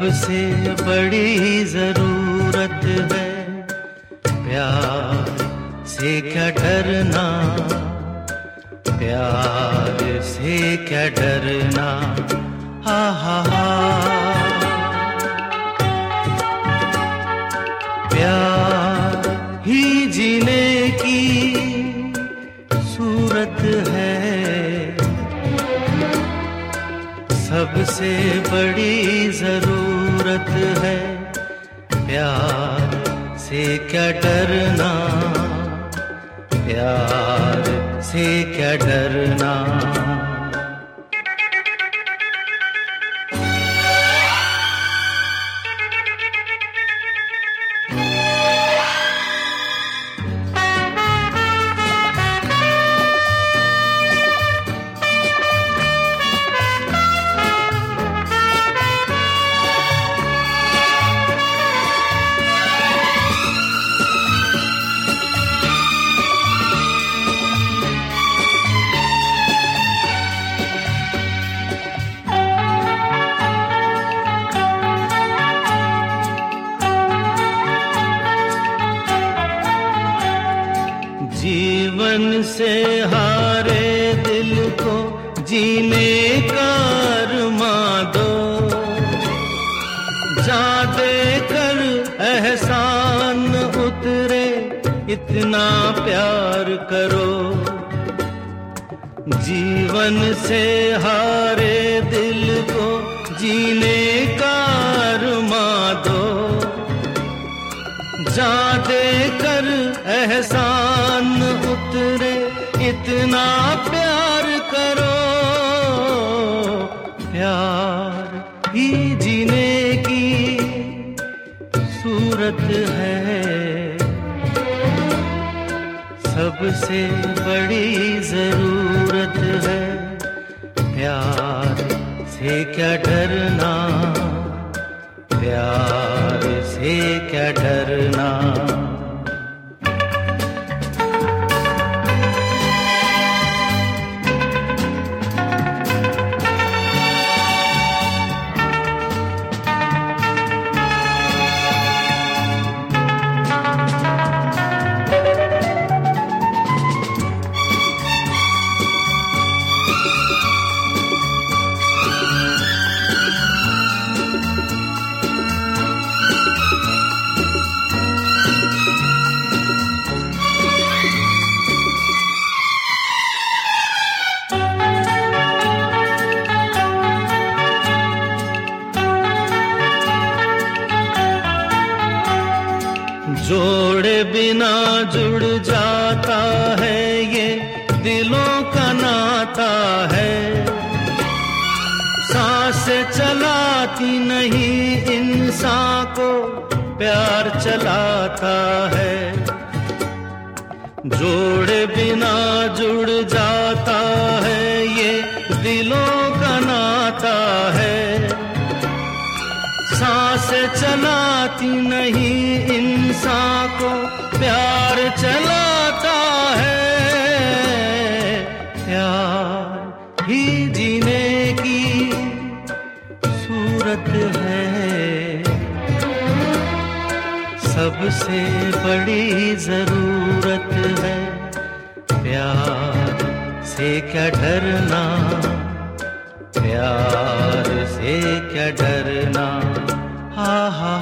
सबसे बड़ी जरूरत है, प्यार से क्या डरना, प्यार से क्या डरना, हा हा हा। प्यार ही जीने की सूरत है, सबसे बड़ी जरूरत है, प्यार से क्या डरना, प्यार से क्या डरना। जीवन से हारे दिल को जीने का अरमां दो, जा दे कर एहसान उतरे इतना प्यार करो। जीवन से हारे दिल को जीने का अरमां दो, जा दे कर एहसान उतरे इतना प्यार करो। प्यार ही जीने की सूरत है, सबसे बड़ी जरूरत है, प्यार से क्या डरना, प्यार से क्या डरना। जोड़े बिना जुड़ जाता है, ये दिलों का नाता है, सांसें चलाती नहीं इंसान को प्यार चलाता है। जोड़े बिना जुड़ जाता है, ये दिलों का नाता है, सांसें चलाती नहीं इंसान को प्यार चलाता है। प्यार ही जीने की सूरत है, सबसे बड़ी जरूरत है, प्यार से क्या डरना, प्यार से क्या डरना, हा हा।